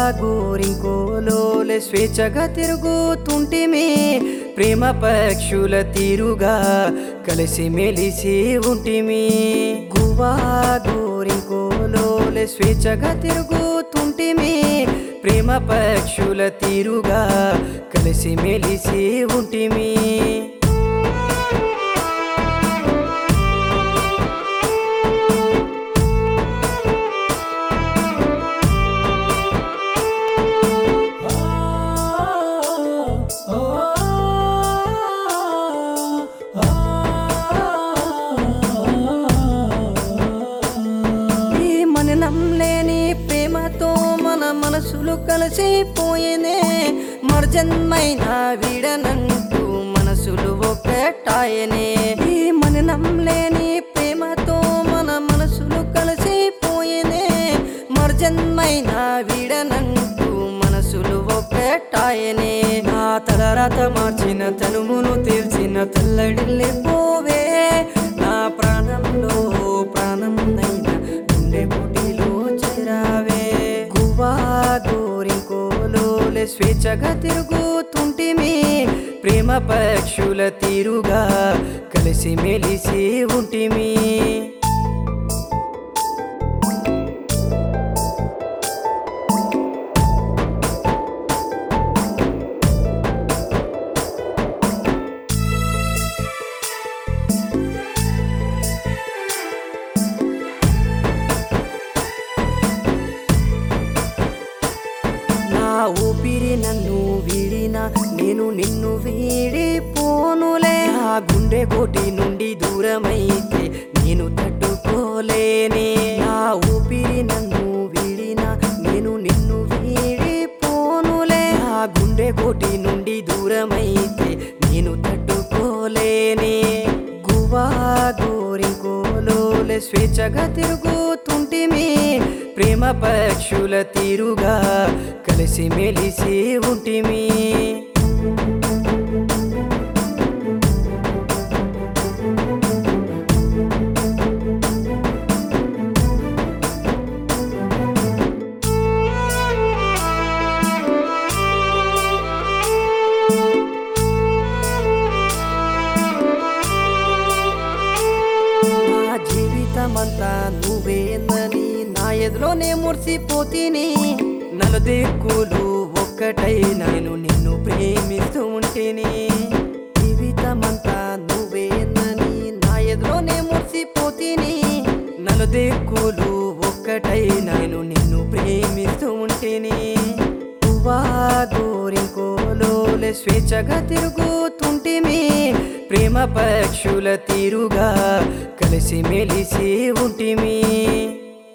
గోరింకోలోలే స్వేచ్ఛగా తిరుగుతుంటిమి ప్రేమ పక్షుల తీరుగా కలిసి మెలిసి ఉంటిమి గువ్వా గోరింకోలోలే స్వేచ్ఛగా తిరుగుతుంటిమి ప్రేమ పక్షుల తీరుగా కలిసి మెలిసి ఉంటిమి లేని ప్రేమతో మన మనసులు కలిసిపోయేనే మర్జన్మైన వీడనంటూ మనసులు ఒక్కటాయనే ఈ మననం లేని ప్రేమతో మన మనసులు కలిసిపోయేనే మర్జన్మైన వీడనంటూ మనసులు ఒక్కటాయనే నా తలరాత మార్చిన తనుమును తీర్చిన తల్లడిల్లే పోవే నా ప్రాణంలో ప్రాణంనైనా గుండె గుడిలో చేరావే గువ్వా గోరింకోలోలే స్వేచ్ఛగా తిరుగుతుంటిమి ప్రేమ పక్షుల తీరుగా కలిసి మెలిసి ఉంటిమి ఊపిరి నన్ను వీడినా నేను నిన్ను వీడిపోనులే నా గుండె కోటి నుండి దూరమైతే నేను తట్టుకోలేనే నా ఊపిరి నన్ను వీడినా నేను నిన్ను వీడిపోనులే నా గుండె కోటి నుండి దూరమైతే నేను తట్టుకోలేనే గువ్వా గోరింకోలోలే స్వేచ్ఛగా తిరుగుతుంటిమి ప్రేమ పక్షుల తీరుగా కలిసి మెలిసి ఉంటిమి నా జీవితమంతా నువ్వేందని నా ఎదులోనే మురిసిపోతిని నలుదిక్కులు ఒక్కటై నేను నిన్ను ప్రేమిస్తూ ఉంటేని జీవితమంతా నువ్వేనని నా ఎదులోనే మురిసిపోతిని నలుదిక్కులు ఒక్కటై నేను నిన్ను ప్రేమిస్తూ ఉంటేని గువ్వా గోరింకోలోలే స్వేచ్ఛగా తిరుగుతుంటిమి ప్రేమ పక్షుల తీరుగా కలిసి మెలిసి ఉంటిమి